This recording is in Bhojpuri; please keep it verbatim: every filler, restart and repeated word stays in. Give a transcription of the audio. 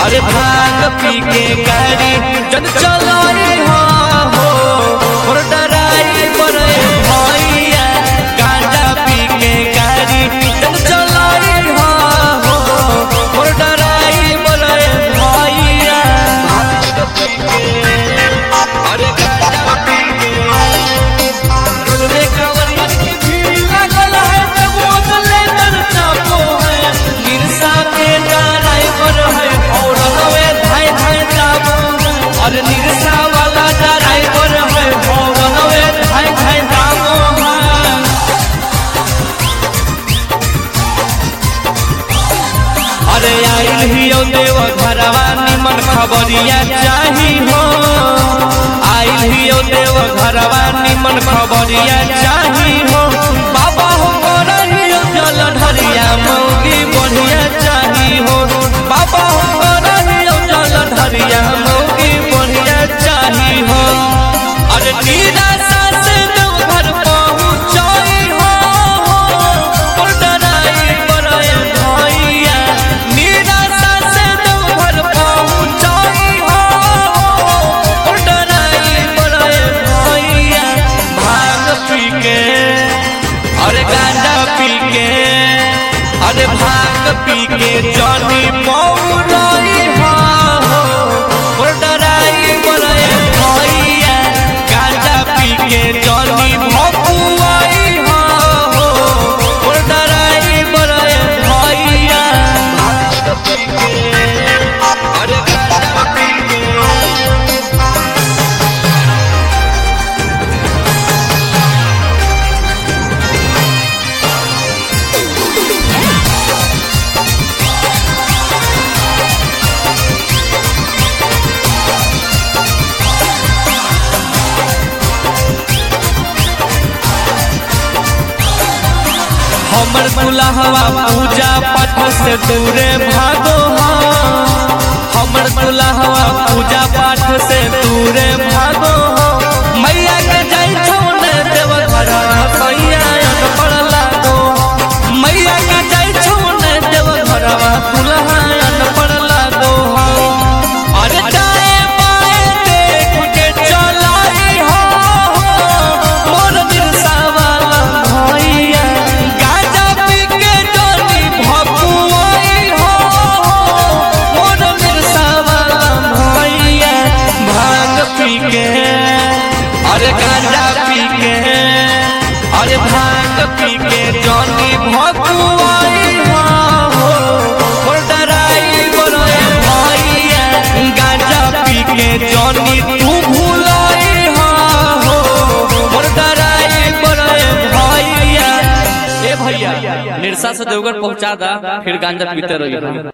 अरे भांग पी के गाड़ी जन चलाई हो और डराई बड़े भैया गांजा पी के गाड़ी जन चलाई हो और डराई बड़े भैया अरे गांजा पी के कवरिया की भीड़ लागल है जब बोतले कर चापो है गिरसा के ड्राइवर है और हवे धाय धाय चापो अरे निरसा वाला ड्राइवर है और हवे धाय धाय चापो अरे आइल ही देव घरवा निमन खबरिया चाही हो आइल ही देव घरवा निमन खबरिया चाही हो बाबा हो रही जल ढरिया मौगी बढ़िया चाही हो बाबा हो रही जल ढरिया मौगी बढ़िया चाही हो अरे नीरा सास देव घर पहुँचाई हो और डराई बड़े भैया नीरा सास देव घर पहुँचाई हो और डराई बड़े भैया भांग पी के अरे गांजा पी के अरे भांग पी के जानी मौराई हो और डराई बड़े भैया गांजा पी के जानी भकुआई हो और डराई बड़े भैया भांग पी के अरे गांजा पी के हमर दुल्हवा पूजा पाठ से दूरे भागो हो हमर दुल्हवा पूजा पाठ से दूरे भागो हो मैया के जाई छौने देव घर सैया पड़ लागो मैया के जाई छौने देव घरवा दुल्हा पड़ लागो हो अरे जाए पाए देख के चलाई हो मोर दिलसा वाला भैया गांजा पी के जानी भकुआई हो मोर दिलसा वाला भैया भांग पी के अरे गांजा पी के अरे भांग पी के जानी भकुआई हो और डराई बड़े भैया गांजा पी के जानी तू भुलाई हो और डराई बड़े भैया ए भैया निरसा से देवघर पहुंचा दा फिर गांजा पीते रही।